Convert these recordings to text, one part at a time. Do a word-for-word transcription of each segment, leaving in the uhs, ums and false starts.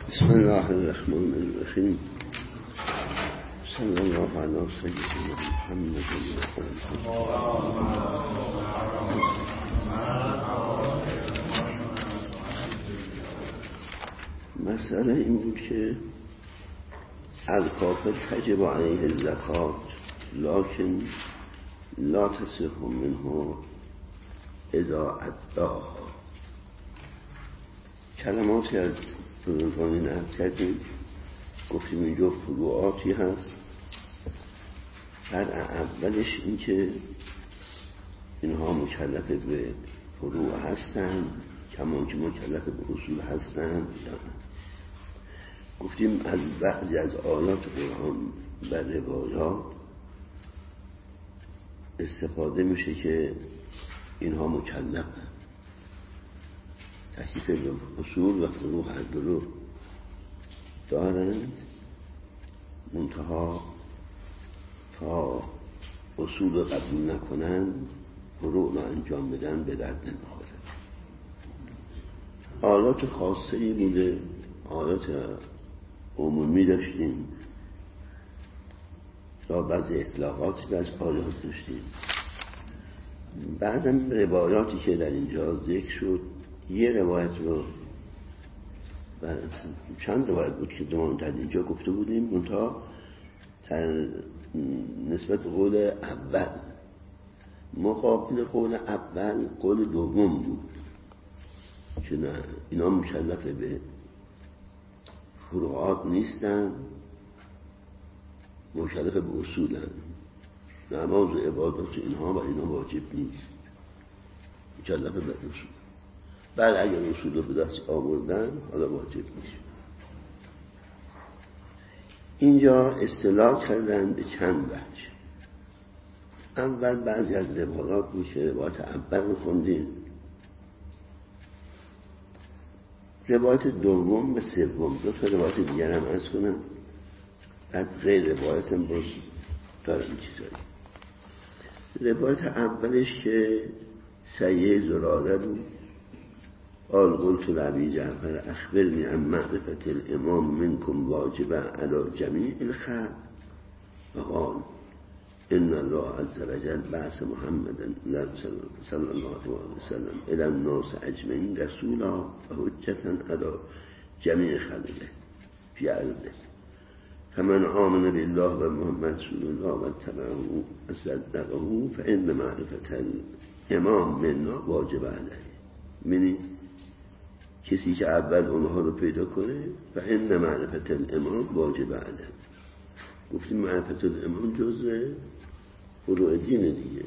بسم الله الرحمن الرحیم. صلی الله علی سیدنا محمد. مسئله این بود که الکافر تجب علیه الزکات لکن لا تصح منه اذا اداها. کلماتی از بزرگانی نقل کردیم، گفتیم اینجا فروعاتی هست. در اولش این که اینها مکلف به فروع هستند کما که مکلف به اصول هستند. گفتیم از بعضی از آیات قرآن و روایات استفاده میشه که اینها مکلفند، تکلیف به اصول و فروع هر دو رو دارند، منتها تا اصول رو قبول نکنن فروع رو انجام بدن به درد نمیخوره. آیات خاصه ای بوده، آیات عمومی داشتیم یا بعضی اطلاقاتی از آیات داشتیم. بعدم روایاتی که در اینجا ذکر شد، یه روایت رو چند روایت بود که دوان در اینجا گفته بودیم، منتها در نسبت قول اول مقابل قول اول قول دوم بود که نه، اینا مکلف به فروعات نیستن، مکلف به اصولن. نماز و عبادات اینها و اینا واجب نیست، مکلف به اصول. بعد اگر اصول رو به دست آوردن حالا واجب میشه. اینجا اصطلاح کردن به چند وجه. اول بعضی از روایات بود که روایت اول خوندیم، روایت دوم به سوم، دو تا روایت دیگر هم عرض کنم، بعد غیر روایت هم باز دارم چیزایی. روایت اولش که سیه زراره بود، قال قلت لأبي جعفر اخبرني عن معرفة الامام منكم واجبة على جميع الخلق، فقال ان الله عز وجل بعث محمدا صلى الله عليه وسلم الى الناس اجمعين رسولا وحجة على جميع خلقه في علمه، فمن آمن بالله ومحمد رسول الله واتبعه وصدقه فإن معرفة الامام منا واجب عليه. منی کسی که اول اونها رو پیدا کنه و ان معرفت الامام واجب علیه. گفتیم معرفت الامام جزء فروع دین دیگه.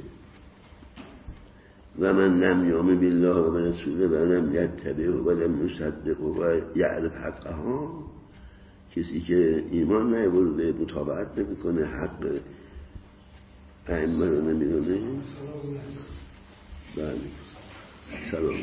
و من لم یؤمن بالله و رسوله و لم یتبعه و لم یصدقه و یعرف حقها، کسی که ایمان نیاورده، مطابقت نمیکنه، حق ائمه رو نمیدونه. بله سلام.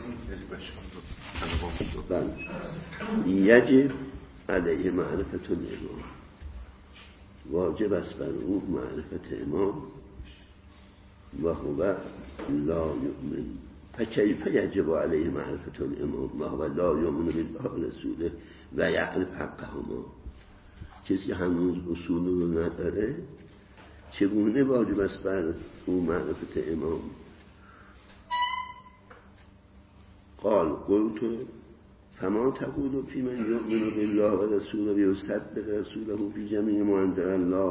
بله یجب علیه معرفت الامام، واجب است بر او معرفت امام. و هو لا یؤمن، فکیف یجب علیه معرفت الامام و هو لا یؤمن بالله و رسوله و یعرف حقهما. کسی هنوز اصول رو نداره، چگونه واجب است بر او معرفت امام؟ قال قلت فما تقول في من يؤمن بالله ورسوله ويصدق رسوله في جميع ما انزل الله؟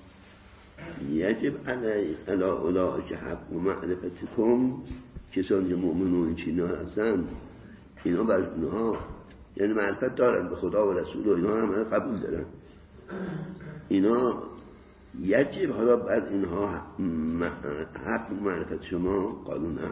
یجب علی اولئک حق و معرفتکم. کسانی که مؤمنون چینا هستن اینا بر اونها یعنی معرفت دارن به خدا و رسول و اینا هم قبول دارن. اینا یجب حالا بر اینها حق و معرفت شما؟ قالوا نعم.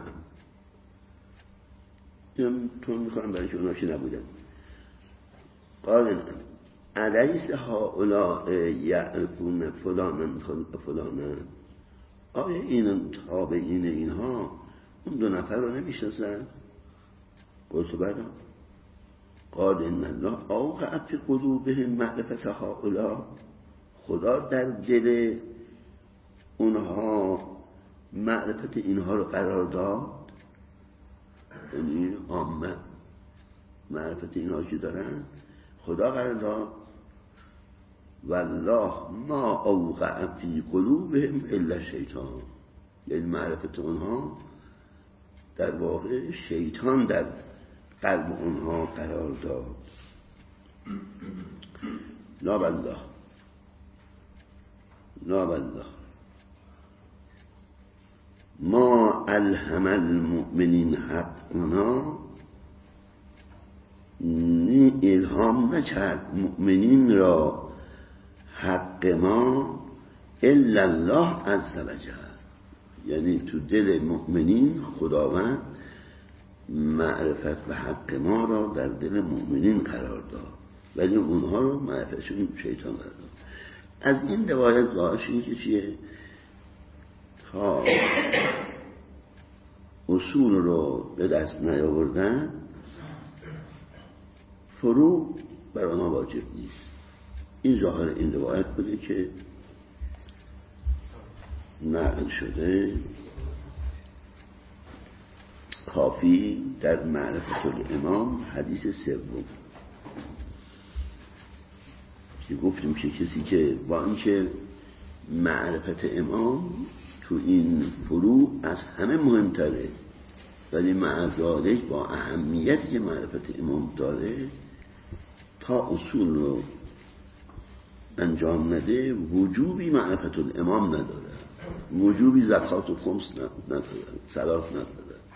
تو میخوام برای که اونا که نبودن. قال الیس هؤلاء یعرفون فلانا فلانا؟ آیا این تابعین اینها اون دو نفر رو نمیشناسن؟ قلت بله. قال ان الله اوقع فی قلوبهم معرفت هؤلاء، خدا در دل اونها معرفت اینها رو قرار داد. یعنی عامه معرفت اینها که دارن خدا قرار داد والله ما اوقع فی قلوبهم الا شیطان، یعنی معرفت اونها در واقع شیطان در قلب اونها قرار داد. لا بالله لا بالله ما الهم المؤمنین حقنا، نی الهام نکرد مؤمنین را حق ما الا الله عز وجل، یعنی تو دل مؤمنین خداوند معرفت و حق ما را در دل مؤمنین قرار داد، ولی اونها رو معرفتشون شیطان قرار داد. از این روایت ظاهرش این که چیه؟ تا اصول رو به دست نیاوردن فروع بر آنها واجب نیست. این ظاهر این روایت بوده که نقل شده. کافی در معرفت الامام حدیث سوم که گفتیم که کسی که با اینکه معرفت امام تو این فروع از همه مهمتره، ولی مع ذالک با اهمیتی که معرفت امام داره تا اصول رو انجام نده وجوبی معرفت الامام نداره، وجوبی زکات و خمس نداره، صلات نداره.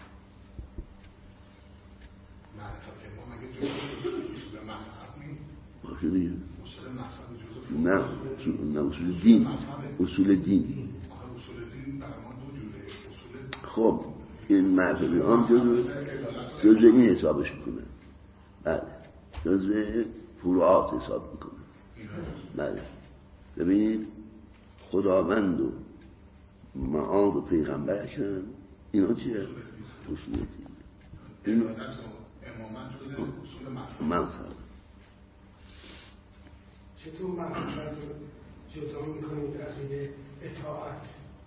معرفت امام اگه جزء اصول مذهب نیست باشه دیگه. اصول مذهب نه نه اصول دین، اصول دین. اصول دین برای ما دو جوره. اصول خب این معرفت امام جزء جزء این حسابش میکنه، بله جزء فروعات حساب میکنه. بله ببینید خداوند و معاد و پیغمبر اکرم اینا چیه؟ اصول دین. این امامت جزء اصول مذهب. چطور مذهب جدا میکنید از این اطاعت؟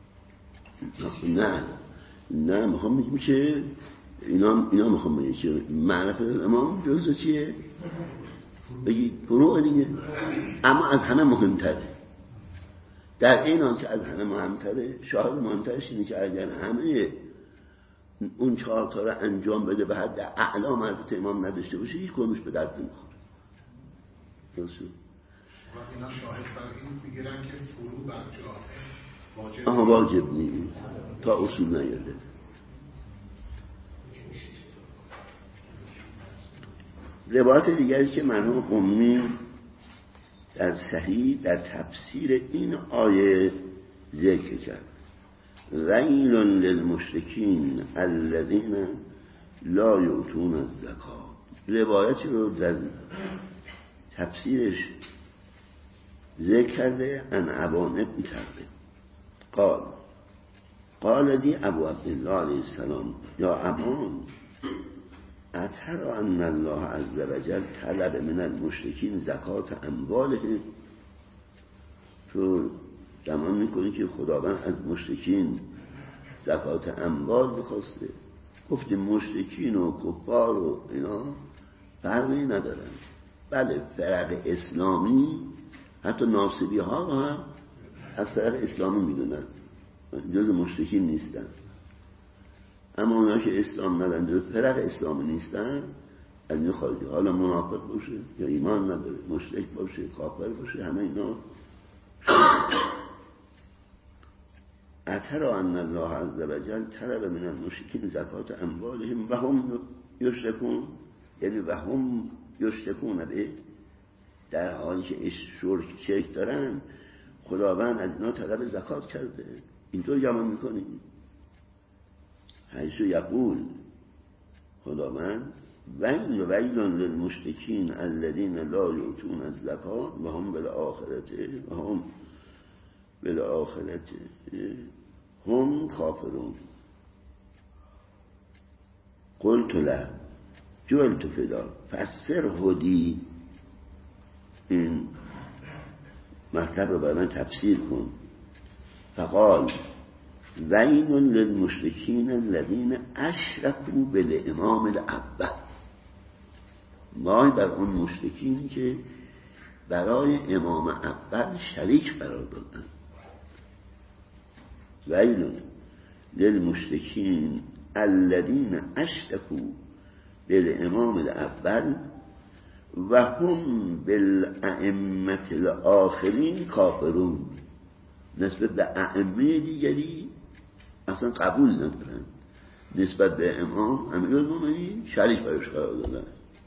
نه نه میخوام بگیم که اینا اینا میخوام بگیم که معرفت امام جزء چیه؟ بگید فروع دیگه، اما از همه مهمتره. در این حال که از همه مهمتره، شاهد مهمترش اینه که اگر همه اون چهار تا رو انجام بده به حد اعلا معرفت امام نداشته باشه هیچ کدومش به درد نمیخوره. درست شد؟ و اینا شاهد برای این میگیرن که فرو بر جاه واجب آها واجب نیست تا اصول نیاده. روایت دیگری که مرحوم قمی در صحیح در تفسیر این آیه ذکر کرد ویل للمشرکین الذین لا یؤتون الزکات، روایتی رو در تفسیرش ذکر کرده ان ابان ابن تغلب قال قال دی ابو عبدالله علیه السلام یا ابان اتر ان الله عز وجل طلب من المشرکین زکات اموالهم، تو گمان میکنی که خداوند از مشرکین زکات اموال بخواسته؟ گفتیم مشرکین و کفار و اینا فرقی ندارن. بله فرق اسلامی حتی ناصبی ها هم از فرق اسلامی میدونن، جز مشرکین نیستن، اما اونا که اسلام ندارن جز فرق اسلامی نیستن از این خارجی، حالا منافق باشه یا ایمان نداره، مشرک باشه کافر باشه، همه اینا اتر ان الله عز وجل طلب من المشرکین زکات اموالهم و هم یشرکون، یعنی و هم یشرکون به، در حالی که شرک دارن خداوند از اینا طلب زکات کرده. اینطور گمان میکنی؟ حیث یقول خداوند ویل ویل للمشرکین الذین لا یؤتون الزکات و هم بالآخرة و هم بالآخرة هم کافرون. قلت له جعلت فدا فسر هدی، این مطلب رو برای من تفسیر کن. فقال ویل للمشرکین الذین اشرکوا بالامام الاول، وای بر اون مشرکین که برای امام اول شریک قرار دادن. ویل للمشرکین الذین اشرکوا بالامام الاول و هم بالائمه الاخرین کافرون. نسبت به ائمه دیگری اصلا قبول ندارن، نسبت به امام امیرالمومنین شریک برش قرار دادن.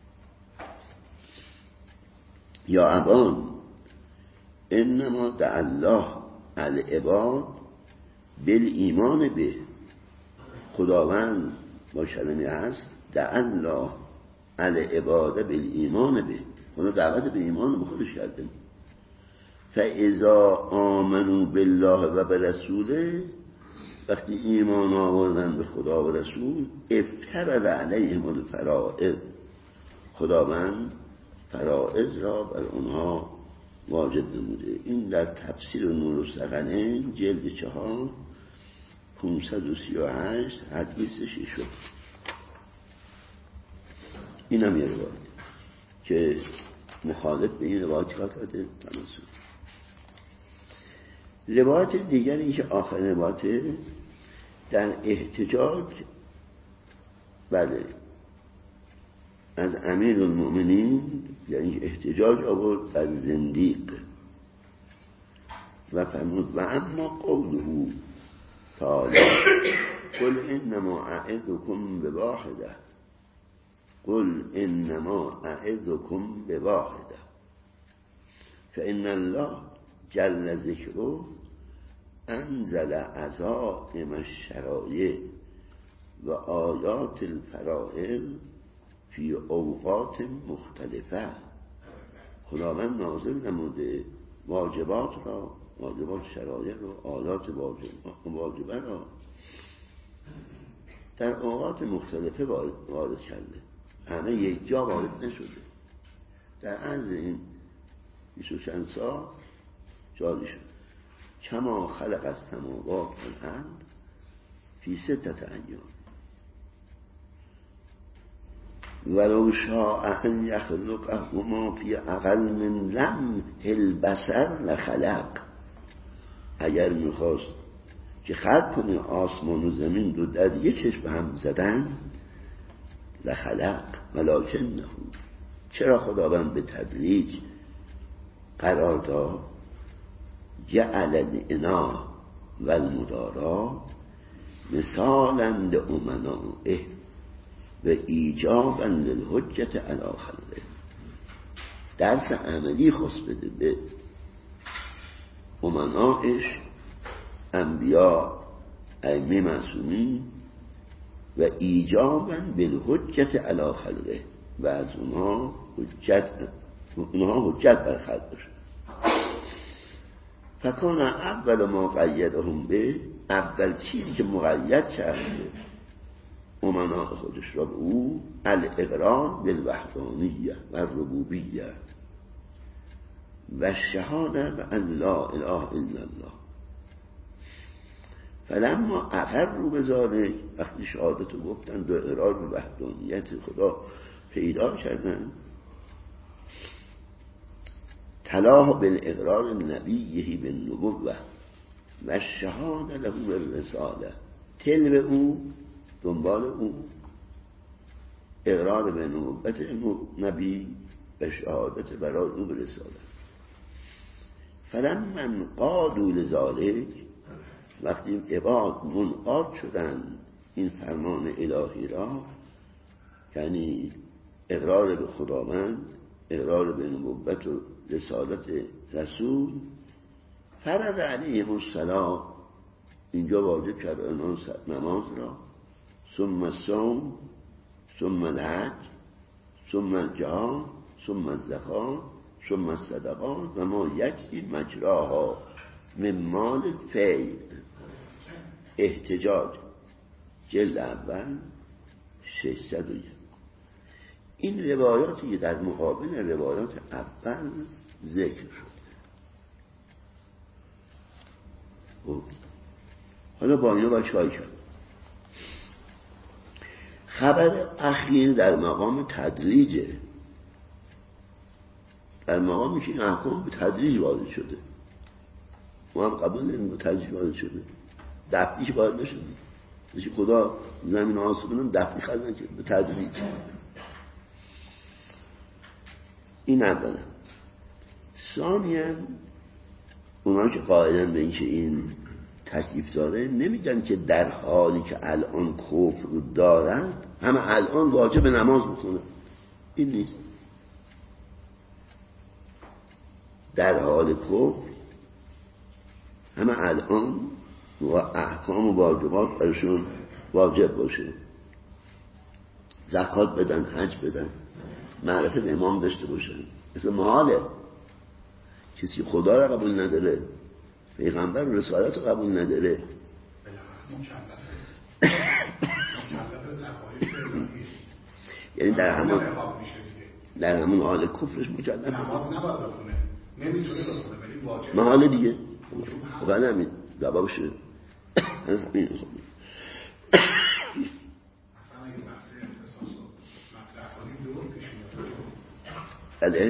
یا ابان انما دعا الله العباد بالایمان به. خداوند با کلمه هست دعا الله العباد بالایمان به. خدا دعوت به ایمان به خودش کرده. فاذا آمنوا بالله و برسوله، وقتی ایمان آوردن به خدا و رسول، افترض علیهم الفرائض، خداوند فرائض را بر اونها واجب نموده. این در تفسیر نور الثقلین جلد چهار پانصد و سی و هشت حدیث ششم. این هم یه روایت که مخالف به این روایت ها داده تمسک. روایت دیگری که آخر روایت در احتجاج بله از امیر المؤمنین، یعنی احتجاج آورد بر زندیق و فرمود و اما قوله تعالی قل انما اعظکم بواحده قل انما اعظکم بواحده فان الله جل ذکره انزل عزائم الشرایع و آیات الفرائض فی اوقات مختلفه. خداوند نازل نموده واجبات را، واجبات شرایع را، آیات واجبه را در اوقات مختلفه وارد کرده. همه یک جا وارد نشده. در عرض این بیست و چند سال جاری شد. کما خلق السماوات والارض فی ستة ایام ولو شاء ان یخلقهما فی اقل من لمح البصر لخلق. اگر میخواست که خلق کنه آسمان و زمین دو در یک چشم به هم زدن لخلق ولکنه، چرا خداوند به تدریج قرار داد جعل الإنا والمدارا مثالا لأمنائه و ایجابا للحجة علی خلقه. درس عملی خاص بده به امنائش، انبیاء ائمه معصومین، و ایجابا بالحجة علی خلقه، و از اونها حجت اونها حجت بر خلق بشه. فکان اول ما قیدهم به، اول چیزی که مقید کرده امنا خودش را به او الاقرار بالوحدانیه و ربوبیه و شهاده و ان لا اله الا الله. فلما اقروا بذلک، وقتی شهادت رو گفتند و اقرار به وحدانیت خدا پیدا کردن، تلاه بالاقرار نبیه بالنبوه و شهاده له بالرساله، تل به او، دنبال او، اقرار به نبوت نبی و شهادت برای او برساله. فلما انقادوا لذلک، وقتی عباد منقاد شدن این فرمان الهی را، یعنی اقرار به خداوند، اقرار به نبوت و رسالت رسول، فرض علیهم الصلاة، اینجا واجب کرد آنان نماز را، ثم الصوم، ثم الحج، ثم الجهاد، ثم الزکات، ثم الصدقات و ما یجری مجراها من مال الفیء. احتجاج جلد اول ششصد و یک. این روایاتی که در مقابل روایات اول ذکر شد. حالا با اینا باید چای کرد. خبر اخیر در مقام تدریجه. در مقام میشه این احکام به تدریج وارد شده. ما هم قبول داریم به تدریج وارد شده، دفعیش وارد نشده. مثل خدا زمین و آسمان دفعی خلق نکرد، به تدریج. این اولا. ثانیاً اونا که قائلن به اینکه این تکلیف داره نمیگن که در حالی که الان کفر رو دارند همه الان واجب نماز بخونه. این نیست. در حال کفر همه الان و احکام و واجبات برشون واجب باشه، زکات بدن، حج بدن، معرفت امام داشته باشن. مثل محاله کسی خدا را قبول نداره، پیغمبر و رسالت رو قبول نداره، یعنی در همون در همون حال کفرش مجدد محاله دیگه. خب همین جواب شده. همین خب بله.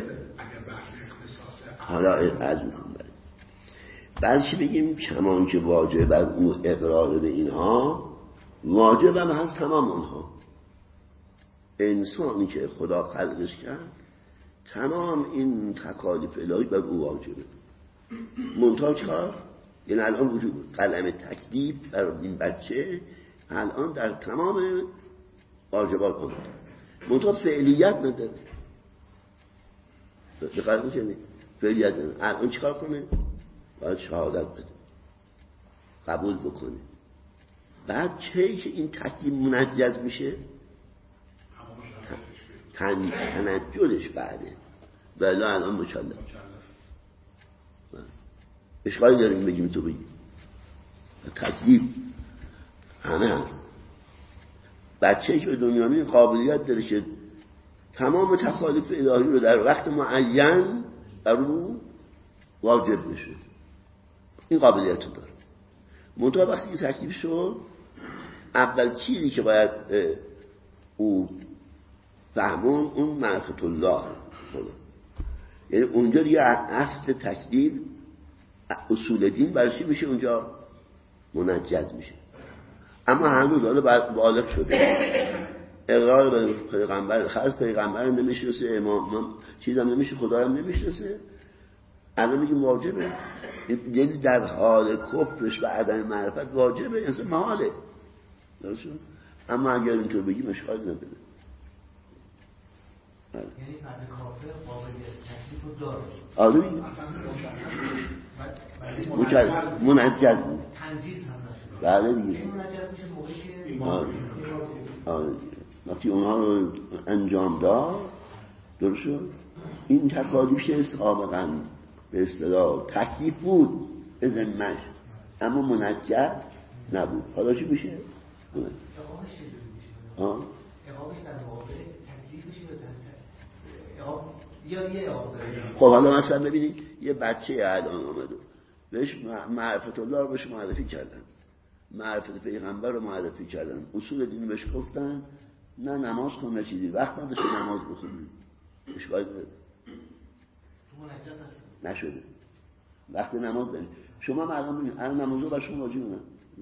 حالا از میکنم بله. بعدش بگیم کمان که واجب بر او اقرار به اینها، واجب هم هست تمام اونها. انسانی که خدا خلقش کرد تمام این تکالیف الهی بر او واجبه. منتها چکار؟ یعنی الان وجود قلم تکلیف بر این بچه الان در تمام واجبات آمده، منتها فعلیت نداره. دقیق میکنه فعلیت نداره. الان چکار کنه؟ باید شهادت بده، قبول بکنه. بعد چه که این تکلیف منجز میشه؟ تن... تنجلش بعده ولی الان مکلف. اشکالی داریم بگیم تو بگیم تکلیف همه هست. بچه که به دنیا میاد قابلیت داره که تمام تکالیف الهی رو در وقت معین بر او واجب بشه. این قابلیت رو داره. منتها وقتی که تکلیف شد اول چیزی که باید او فهمون اون معرفت الله خدا. یعنی اونجا دیگه اصل تکلیف اصول دین برشی میشه اونجا منجز میشه. اما هنوز حالا بالغ شده اقرار به پیغمبر خلق پیغمبر نمیشناسه، امام چیزم نمیشه، خدا هم نمیشناسه، الان میگیم واجبه. یعنی در حال کفرش و عدم معرفت واجبه، اصلا محاله. درست شد؟ اما اگر اینطور بگیم اشکالی نداره. یعنی فرد کافر قابلیت تکلیف رو داره. آره دیگه. مجرد منجز نیست. تنجیز هم نشده. بله دیگه. این منجز میشه موقعی که آره. آره دیگه. وقتی اونها رو انجام داد درست شد. این تکالیفش سابقا به اصطلاح تکلیف بود به ذمه‌اش اما منجز نبود. حالا چی میشه؟ اقامش چجوری میشه؟ ها؟ اقامش در مقابل تکلیفش رو اقام یا یه اقام داره. خب حالا مثلا ببینید یه بچه الان آمده بهش معرفت الله رو بهش معرفی کردن، معرفت پیغمبر رو معرفی کردن، اصول دین بهش گفتن، نه نماز کن نه چیزی، وقت نداشت نماز بخونی، اشکالی نداره. نشده وقت نماز داریم. شما الان ببینید الان نماز رو بر شما واجبه نه؟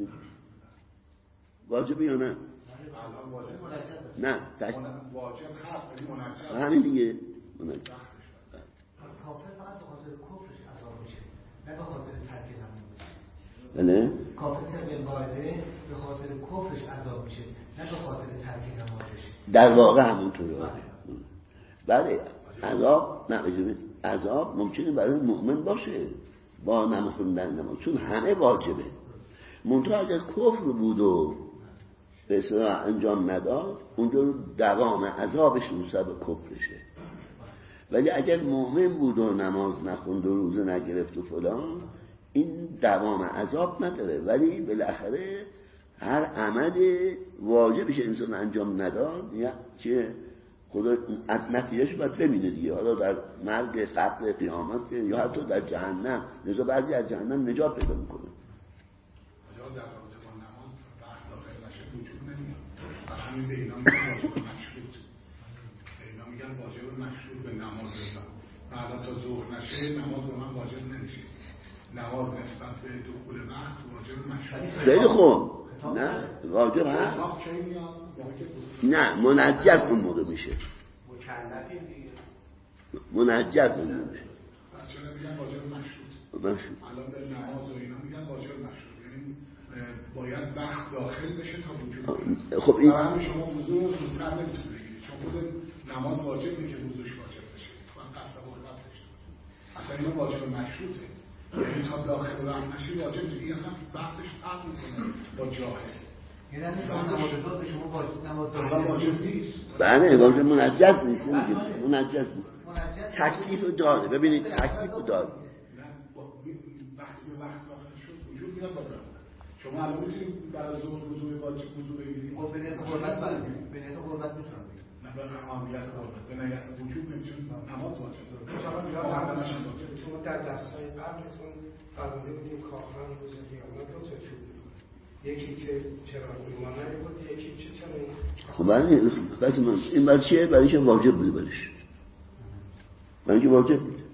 واجبه یا نه؟ نه تک... واجب هست ولی منجز همین دیگه منجز. کافر فقط به خاطر کفرش عذاب میشه نه به خاطر ترک نمازش. بله کافر طبق قاعده به خاطر کفرش عذاب میشه نه به خاطر ترک نمازش. در واقع همونطوره. بله عذاب نه بجوید عذاب ممکنه برای مؤمن باشه با نمیخوندن نماز چون همه واجبه. منتها اگر کفر بود و به اصطلاح انجام نداد اونجا رو دوام عذابش رو سبب کفرشه. ولی اگر مؤمن بود و نماز نخوند و روزه نگرفت و فلان این دوام عذاب نداره، ولی بالاخره هر عمل واجبش انسان انجام نداد یا چه خدا نتیجهش باید ببینه دیگه، حالا در مرگ قبر قیامت یا حتی در جهنم. لذا بعضی از جهنم نجات پیدا میکنه. یا در رابطه با نماز وقت داخل نشه وجود نمیاد. همین به اینا میگن واجب مشروط، به اینا میگن واجب مشروط به نماز بزن. بعدا تا نشه نماز به من واجب نمیشه. نماز نسبت به دخول وقت واجب مشروط. خیلی خوب. نه واجب هست. نه منجز اون موقع میشه. مکلفیم دیگه. منجز اون موقع میشه. بچه‌ها میگن واجب مشروط. مشروط. الان به نماز و اینا میگن واجب مشروط. یعنی باید وقت داخل بشه تا وجود بیاره. خب این برای شما وضو رو زودتر نمیتونید بگیرید. چون خود نماز واجب نیست که وضوش واجب بشه. باید قصد قربت بشه. اصلا اینا واجب مشروطه. یعنی تا داخل وقت نشه واجب دیگه اصلا وقتش فرق میکنه با جاهل. یعنی شما نماز داد به شما واجب نماز داد واجب نیست. بله واجب منجز نیست. منجز نیست. تکلیف داره. ببینید تکلیف داره. وقتی به وقت داخل شد وجود میاد با برد. شما الان میتونید برای ظهر وضو واجب وضو بگیرید. خب به نیت قربت به نیت قربت میتونم بگم. نه به عملیات قربت. به نیت وجوب نمیتونید نماز واجب. شما در درس‌های قبلتون فرموده بودیم کارخان روز قیامت دو تا چوب یکی که چراغ میمانه بود یکی که چرا خب بله بس من این برای چیه؟ برای که واجب بوده برش برای که واجب بوده.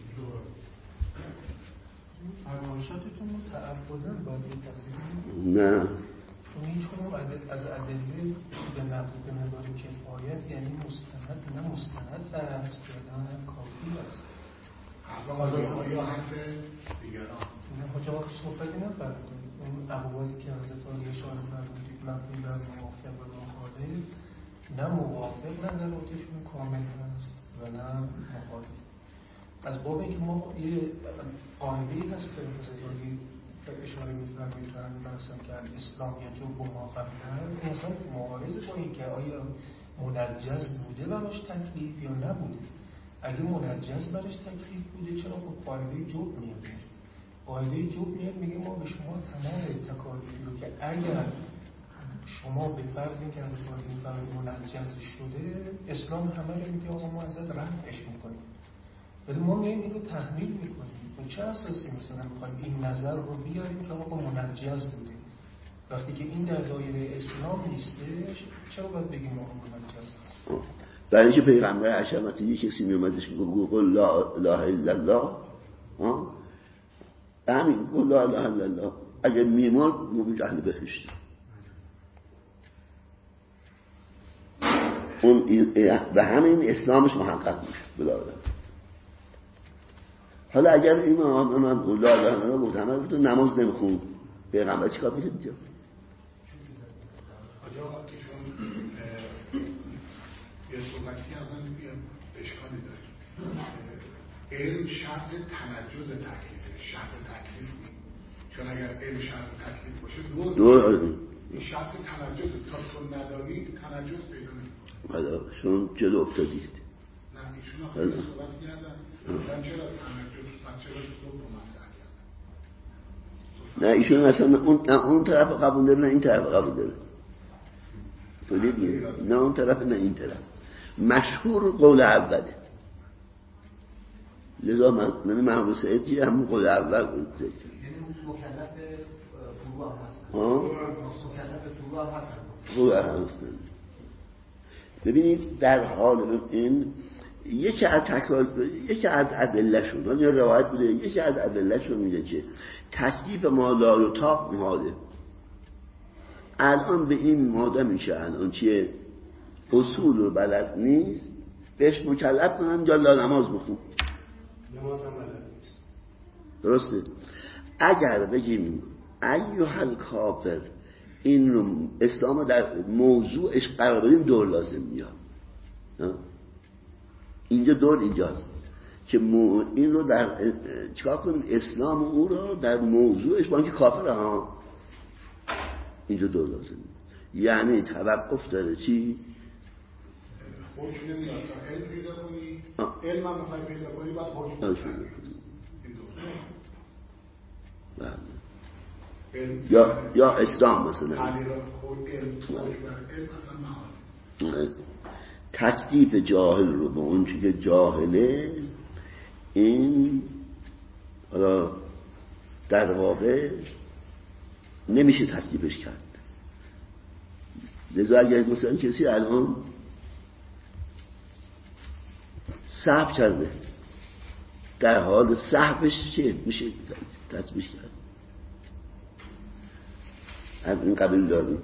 فرمایشاتتون رو تعبداً باید تصدیق نه چون هیچ کنم از ادله به نقل به مقدار کفایت یعنی مستند نه مستند است یا نه کافی است. یا حرف دیگران نه حاج آقا صحبتی نفرمودید اون اقوالی که حضرت عالی اشاره فرمودید مبنی بر موافق و مخالف نه موافق نظراتشون کامل هست و نه مخالف. از باب اینکه ما یه قاعده‌ای هست که حضرت عالی اشاره می‌فرمایید در بحثم که اسلام یجوب و ما قبله این اصلا معارض با این که آیا منجز بوده براش تکلیف یا نبوده. اگه منجز برش تکلیف بوده چرا خب قاعده جوب میاد؟ قاعده جوب میاد میگه ما به شما تمام تکالیفی رو که اگر شما به فرض اینکه از این فرض منجز شده اسلام همه رو میگه آقا ما ازت رفعش میکنیم ولی ما میایم این رو تحمیل میکنیم. و چه اساسی مثلا میخوایم این نظر رو بیاریم که آقا منجز بوده وقتی که این در دایره اسلام نیستش چرا باید بگیم آقا منجز هست؟ برای اینکه پیغمبر حشمتی یه کسی میومدش میگفت قل لا اله الا الله ها همین قل لا اله الا الله اگر میمرد میگفت اهل بهشت. اون به همین اسلامش محقق میشه بلاده. حالا اگر این من قل لا اله الا الله گفت همه گفت نماز نمیخوند پیغمبر چیکار میشه اینجا؟ یه صحبتی که از من بیان اشکالی داره. علم شرط تنجز تکلیفه شرط تکلیف نیم چون اگر علم شرط تکلیف باشه دور دور این شرط تنجز تا تو نداری تنجز پیدا نیم حالا شون جلو افتادید نه ایشون آخری صحبت کردن من چرا تنجز چرا تو رو مطرح کردن نه ایشون اصلا اون, اون طرف قبول داره نه این طرف قبول داره تو دیدی نه اون طرف نه این طرف مشهور قول اوله لذا من من محمود سعیدی هم قول اول بود یعنی مکلف فروع هست ها مکلف فروع هست فروع هست. ببینید در حال این یکی از تکرار یکی از ادله شون اون روایت بوده یکی از ادله شون میگه که تکلیف ما لا یطاق محاله. الان به این ماده میشه الان چیه اصول رو بلد نیست بهش مکلف کنن یا لا نماز بخون نماز هم بلد نیست درسته. اگر بگیم ایها الکافر این رو اسلام در موضوعش قرار بدیم دور لازم میاد. اینجا دور اینجاست که مو این رو در چیکار کنیم اسلام او رو در موضوعش با اینکه کافر ها اینجا دور لازم میاد. یعنی توقف داره چی؟ حکم نمیاد تا علم پیدا کنی علم هم میخوای پیدا کنی باید حکم بله یا یا اسلام مثلا تکلیف جاهل رو به اون چی که جاهله این در واقع نمیشه تکلیفش کرد. لذا اگر مثلا کسی الان صبر کرده در حال صحبش چه میشه تطبیق کرد. از این قبیل داریم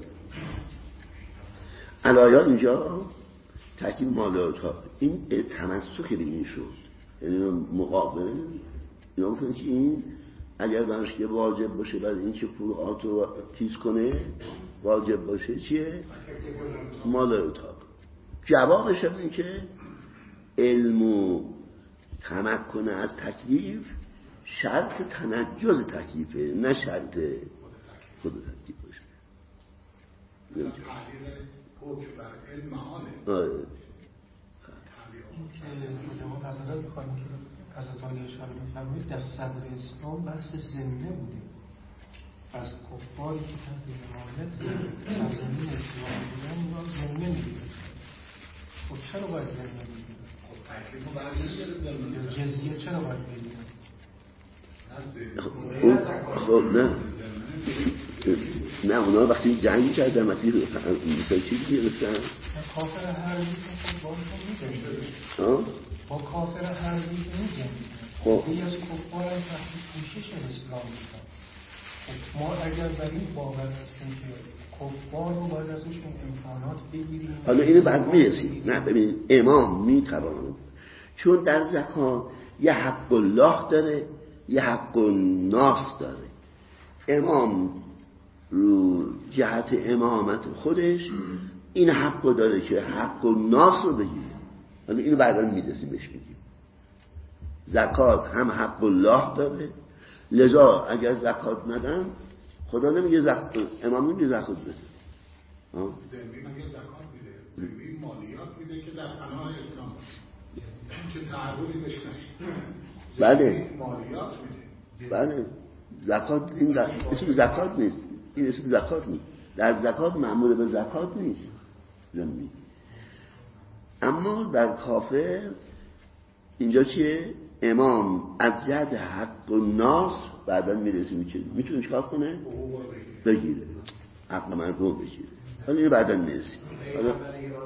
علایات اینجا تحکیم مالات ها این تمسک به این شد، یعنی مقابل یا میکنه که این اگر دانشگاه واجب باشه برای این که پول آت رو چیز کنه واجب باشه چیه؟ مالات ها. جوابش هم این که علم و تمکن از تکلیف شرط تنجز تکلیفه، نه شرط خود تکلیف باشه. تحلیل حکم بر علم محاله. آره که ما پسندر میخواهیم که از اتالی اشاره میفرمایید در صدر اسلام بحث زمینه بوده از کفاری که تحت حمایت سرزمین اسلام بودن اونا زمینه میگیره. خب چرا باید زمینه بگیره؟ خب تکلیف رو باید نمیگیره یا جزیه چرا باید بگیره؟ خب نه نه اونا وقتی جنگ کردن وقتی مثلا چیزی گرفتن کافر حربی که با هم میگه با کافر حربی میگه خب این از کفار هم تحت پوشش اسلام میگن. ما اگر بر این باور هستیم که کفار رو باید ازشون امکانات بگیریم حالا اینو بعد میرسیم. نه ببینید امام میتواند چون در زکات یه حق الله داره یه حق الناس داره. امام رو جهت امامت خودش این حق رو داره که حق الناس رو بگیره. حالا اینو بعدا میرسیم بهش میگیم. زکات هم حق الله داره، لذا اگر زکات ندن خدا نمیگه زکات، امام نمیگه زکات بده. ها ذمی مگه زکات میده؟ ذمی مالیات میده که در پناه اسلام باشه که تعرضی بهش نشه. بله مالیات میده. بله زکات این در... اسم زکات نیست. این اسم زکات نیست. در زکات معمول به زکات نیست ذمی. اما در کافر اینجا چیه؟ امام از جهت حق الناس بعدا میرسیم که میتونه چکار کنه؟ بگیره حق مردم بگیره. حالا اینو بعدا میرسیم. حالا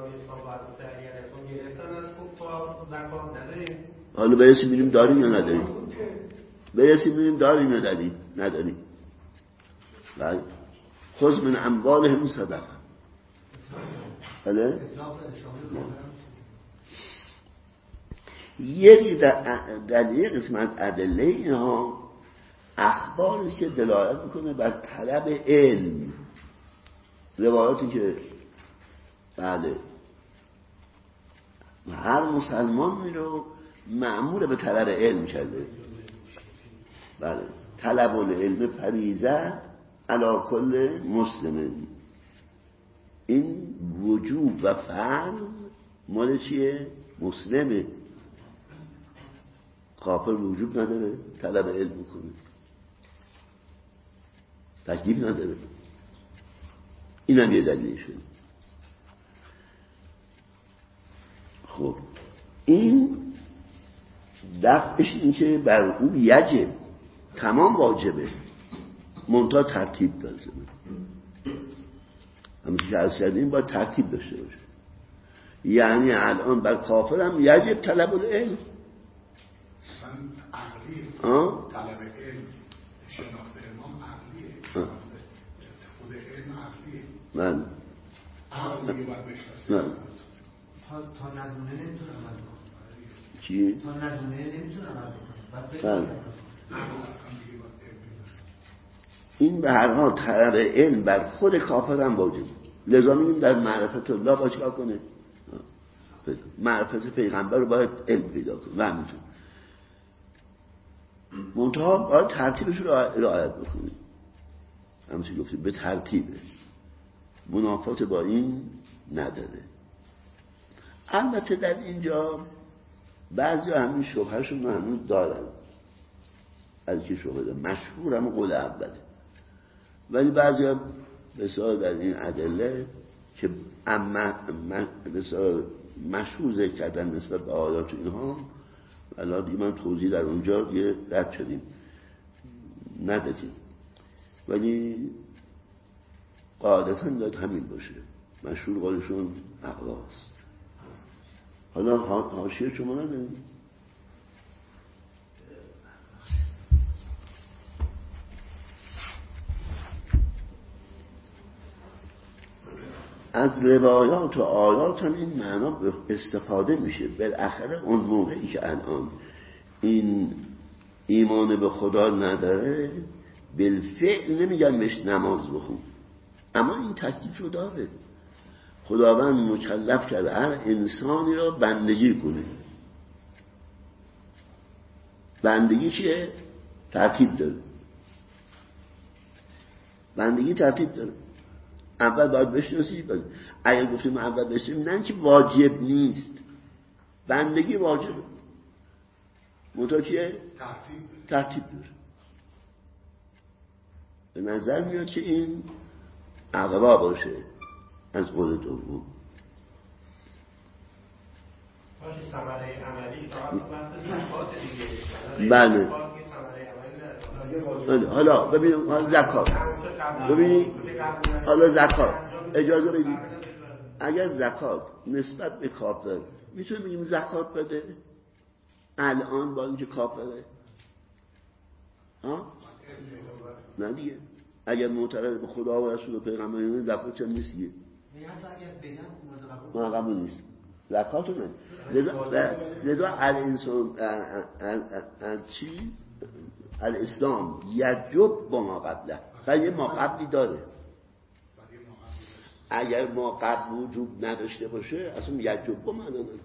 حالا برسیم میریم داریم یا نداریم؟ برسیم میریم داریم یا نداریم؟ نداریم. بله خذ من اموالهم صدقه. بله یکی در, در یک قسم از ادله اینها اخباری که دلالت میکنه بر طلب علم، روایاتی که بله هر مسلمان رو مأمور به طلب علم کرده. بله طلب العلم فریضه علی کل مسلم. این وجوب و فرض مال چیه؟ مسلمه. کافر وجوب نداره طلب علم کنه، تکلیف نداره. این هم یه دلیل شد. خب این دفعش این که بر او یجب تمام واجبه منتها ترتیب داره. همونطور که عرض کردیم باید ترتیب داشته باشه. یعنی الان بر کافر هم یجب طلب العلم. عقلیه طلب علم شناخت امام عقلیه خود علم عقلیه. من عقل میگه باید بشناسه. تا تا ندونه نمیتونه عمل کنه. چی؟ تا ندونه نمیتونه عمل کنه. بعد بله. این به هر حال طلب علم بر خود کافر هم واجب. لذا میگیم در معرفت الله باید چیکار کنه؟ معرفت پیغمبر رو باید علم پیدا کنه و همینطور. منتها باید ترتیبش رو رعایت بکنه. همونطور گفتیم به ترتیبه، منافات با این نداره. البته در اینجا بعضی همین شبهشون هنوز دارن، از که شبه دارن مشهور هم قول اوله، ولی بعضی هم بسیار در این ادله که اما بسیار مشهور ذکر کردن نسبت به آیات اینها، الان دیگه من توضیح در اونجا دیگه رد شدیم ندادیم، ولی قاعدتا داد همین باشه. مشهور قولشون اقواست. حالا حاشیه شما نداریم؟ از روایات و آیات هم این معنا استفاده میشه. بالاخره اون موقعی که الان این ایمان به خدا نداره، بالفعل نمیگن بهش نماز بخون، اما این تکلیف رو داره. خداوند مکلف کرده هر انسانی را بندگی کنه. بندگی چیه؟ ترتیب داره. بندگی ترتیب داره. اول باید بشناسی. اگر گفتیم اول بشناسیم، نه که واجب نیست، بندگی واجبه، منتها چیه؟ ترتیب ترتیب داره. به نظر میاد که این اقوا باشه از قول دوم. باشه ثمره عملی فقط بحث زکات دیگه. بله. حالا ببینیم زکات. ببینید حالا زکات اجازه بدید. اگر زکات نسبت به کافر میتونیم بگیم زکات بده الان با اینکه کافره؟ ها؟ نه دیگه. اگر معتقد به خدا و رسول و پیغمبران زکات چه نیست دیگه. نه قبول نیست. زکات رو نه. لذا لذا الانسان چی؟ الاسلام یجب با ما قبله. خیلی ما قبلی داره. اگر ما قبل وجود نداشته باشه اصلا یجب با ما نداره.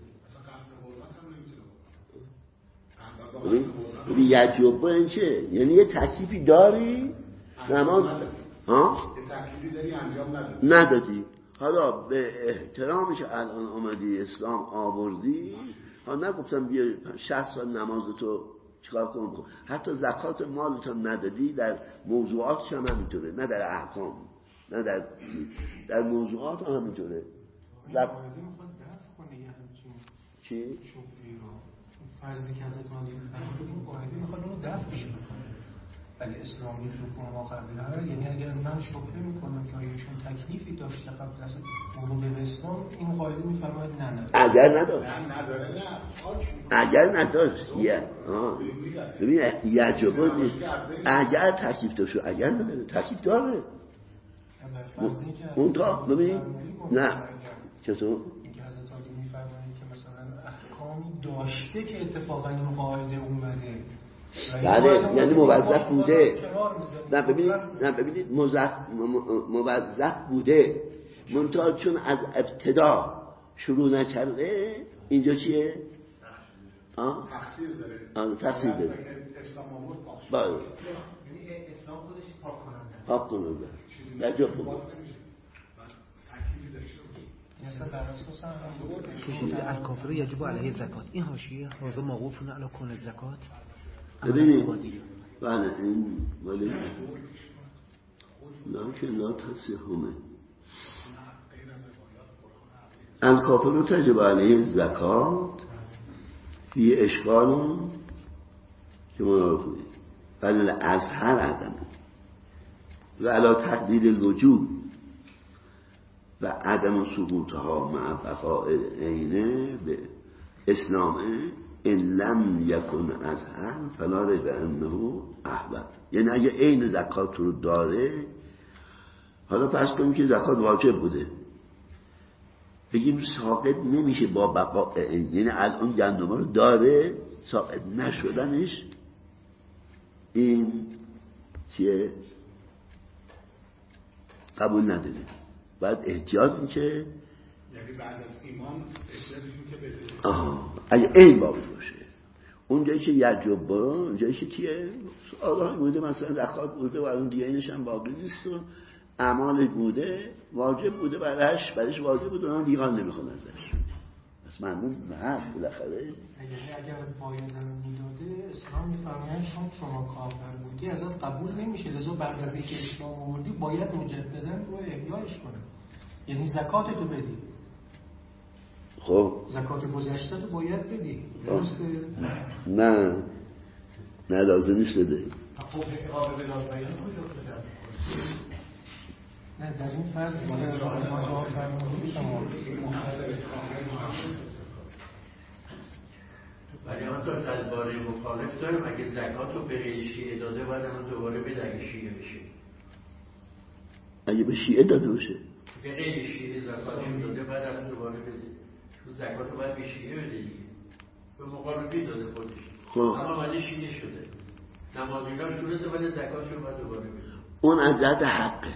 یجب با این چه؟ یعنی یه تکلیفی داری نماز ها؟ یه تکلیفی داری انجام ندادی. ندادی. حالا به احترامی که الان اومدی اسلام آوردی، ها نگفتم بیا شصت سال نمازتو چیکار کن، حتی زکات مالت هم ندادی، در موضوعات هم همینطوره، نه در احکام، نه در در موضوعات هم همینطوره. زکات میخواد دفع کنه یه همچین چی؟ شغلی رو، فرضی که حضرت مالی این قاعده میخواد اونو دفع بشه بکنه. ولی اسلامی حکم ما قبل، یعنی اگر من شبهه میکنم که ایشون تکلیفی داشته قبل از ورود به اسلام، این قاعده میفرماید نه نه اگر نداشت نه نداره نه اگر نداشت یه ها ببین یجب نیست. اگر تکلیف داشت اگر نداره تکلیف داره اون تا ببین نه چطور اینکه حضرت علی میفرمایید که مثلا احکامی داشته که اتفاقا این قاعده اومده، بله یعنی موظف بوده. نه ببینید نه ببینید موظف بوده، منتها چون از ابتدا شروع نکرده اینجا چیه؟ آه؟ تقصیر داره. آه تقصیر داره. اسلام آورد پاک. بله. یعنی اسلام خودش پاک کننده. پاک کننده. نجات بود. الکافر یجب علیه زکات. این حاشیه هذا موقوف علی کن زکات. ببینید بله این ولی لکن لا تصحمه الکافر تجب علیه زکات فی اشکال که منافقه بل از هر عدم و علا تقدیر الوجود و عدم سقوطها مع بقاء عینه به اسلامه ان لم یکن ازهر فلا ریب انه احوط. یعنی اگه عین زکات رو داره، حالا فرض کنیم که زکات واجب بوده، بگیم ساقط نمیشه با بقاء عین، یعنی الان گندم رو داره ساقط نشدنش این چیه؟ قبول نداره. باید احتیاط این که یعنی بعد از ایمان استدلالشون که بده آها اگه این باقی باشه، اونجایی که یجب برو، اونجایی که تیه سوالهای بوده مثلا زکات بوده و اون دیگه اینش هم باقی نیست و اعمال بوده واجب بوده برش برش واجب بوده، اون دیگه نمیخواد ازش. پس معلوم نه بالاخره اگر باید هم میداده اسلام میفرماید چون شما کافر بودی ازت قبول نمیشه، لذا بعد از اینکه اسلام آوردی باید مجددا رو احیایش کنی، یعنی زکات تو بدی. خب زکات گذشته تو باید بدی، درسته؟ نه نه لازم نیست بده. خب اقامه بلاد بیان کجا بده؟ نه در این فرض ما جواب فرمودید شما ولی آن تا درباره مخالف داریم، اگه زکات رو به غیر شیعه داده باید هم دوباره به اگه شیعه بشه. اگه به شیعه داده باشه به غیر شیعه زکات داده بعد از دوباره بده، تو زکات رو باید به شیعه بده دیگه، به مقاربی داده خودش. خب اما ولی شیعه شده نمازینا شده ولی زکات رو باید دوباره بده. اون از جهت حقه،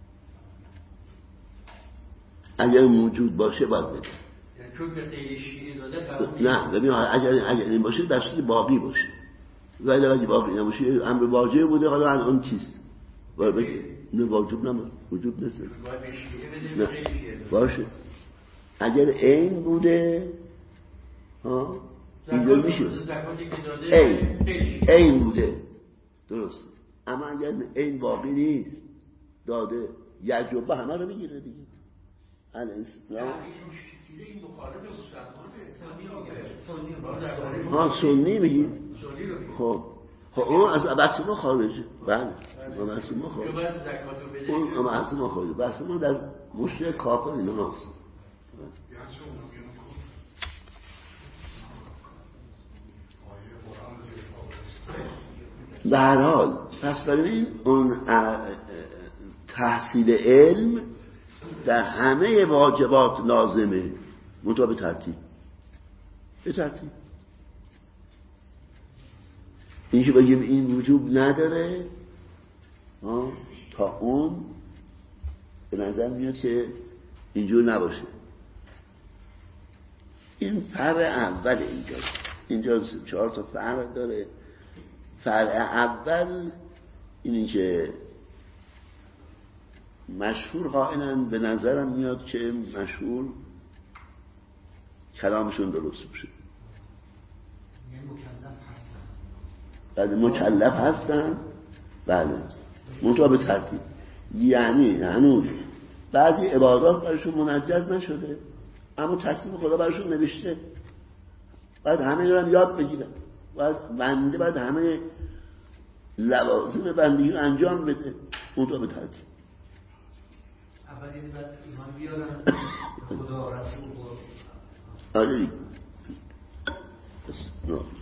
اگر موجود باشه باید بده. یعنی چون به غیر شیعه داده قبول نه ببین اگر اگر این باشه در صورت باقی باشه، ولی اگه باقی نباشه امر واجب بوده، حالا از اون چیز نه واجب نه وجود نیست نه باشه. اگر عین بوده ها اینجا میشه عین عین بوده درست، اما اگر عین باقی نیست داده یجوبه همه رو میگیره دیگه. الاسلام این مخالف مسلمان ها سنی میگی خب خب اون از بحث ما خارجه. بله اون بحث ما خارجه، اون بحث ما خارجه، بحث ما در مشرک کافر اینا هست. به هر حال پس برای اون تحصیل علم در همه واجبات لازمه منتها به ترتیب، به ترتیب. این که بگیم این وجوب نداره آه. تا اون به نظر میاد که اینجور نباشه. این فرع اول اینجا اینجا چهار تا فرع داره. فرع اول اینی که مشهور قائلن، به نظرم میاد که مشهور کلامشون درست باشه، بعد مکلف هستن بله منتها به ترتیب. یعنی هنوز بعضی عبادات برشون منجز نشده اما تکلیف خدا برشون نوشته، بعد همه دارن یاد بگیرن، بعد بنده بعد همه لوازم بندگی رو انجام بده منتها به ترتیب. اول این بعد ایمان بیارن خدا رسول آره دیگه.